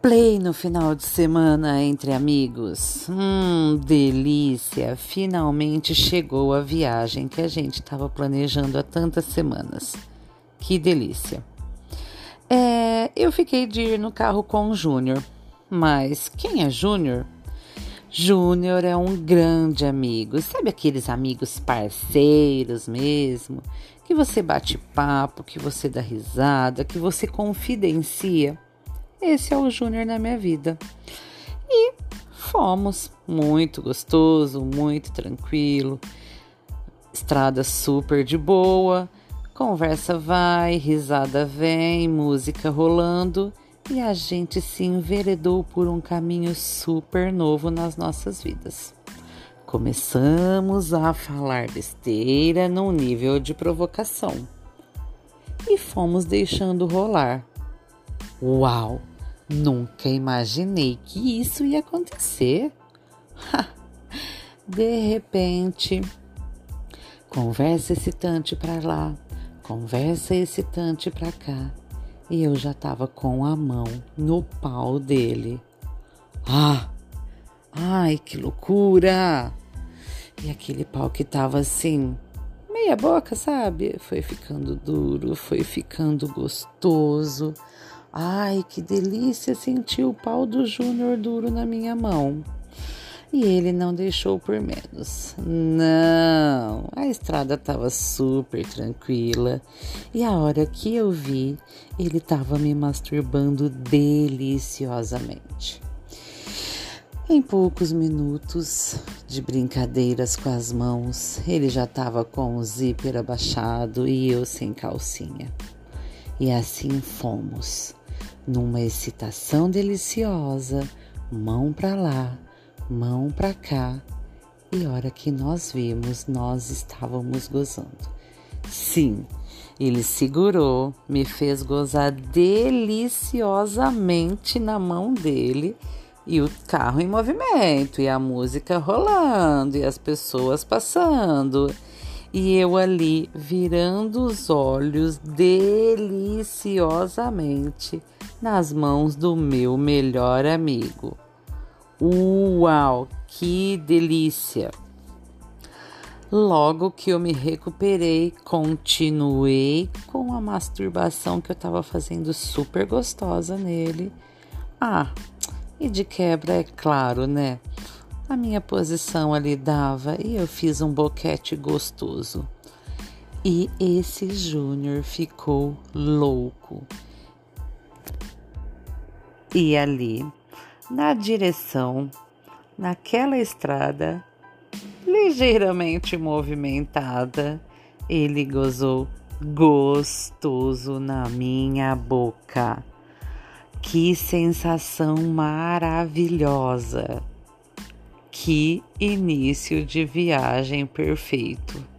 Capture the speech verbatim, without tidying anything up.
Play no final de semana entre amigos. Hum, delícia! Finalmente chegou a viagem que a gente estava planejando há tantas semanas. Que delícia! É, eu fiquei de ir no carro com o Júnior. Mas quem é Júnior? Júnior é um grande amigo. Sabe aqueles amigos parceiros mesmo? Que você bate papo, que você dá risada, que você confidencia. Esse é o Júnior na minha vida. E fomos. Muito gostoso, muito tranquilo. Estrada super de boa. Conversa vai, risada vem, música rolando. E a gente se enveredou por um caminho super novo nas nossas vidas. Começamos a falar besteira num nível de provocação. E fomos deixando rolar. Uau! Nunca imaginei que isso ia acontecer. De repente, conversa excitante para lá, conversa excitante para cá. E eu já estava com a mão no pau dele. Ah! Ai, que loucura! E aquele pau que tava assim, meia boca, sabe? Foi ficando duro, foi ficando gostoso. Ai, que delícia sentir o pau do Júnior duro na minha mão. E ele não deixou por menos. Não, a estrada estava super tranquila. E a hora que eu vi, ele estava me masturbando deliciosamente. Em poucos minutos de brincadeiras com as mãos, ele já estava com o zíper abaixado e eu sem calcinha. E assim fomos, numa excitação deliciosa, mão pra lá, mão pra cá, e hora que nós vimos, nós estávamos gozando. Sim, ele segurou, me fez gozar deliciosamente na mão dele, e o carro em movimento, e a música rolando, e as pessoas passando. E eu ali virando os olhos deliciosamente nas mãos do meu melhor amigo. Uau, que delícia! Logo que eu me recuperei, continuei com a masturbação que eu estava fazendo super gostosa nele. Ah, e de quebra, é claro, né? A minha posição ali dava e eu fiz um boquete gostoso. E esse Júnior ficou louco. E ali, na direção, naquela estrada, ligeiramente movimentada, ele gozou gostoso na minha boca. Que sensação maravilhosa! Que início de viagem perfeito!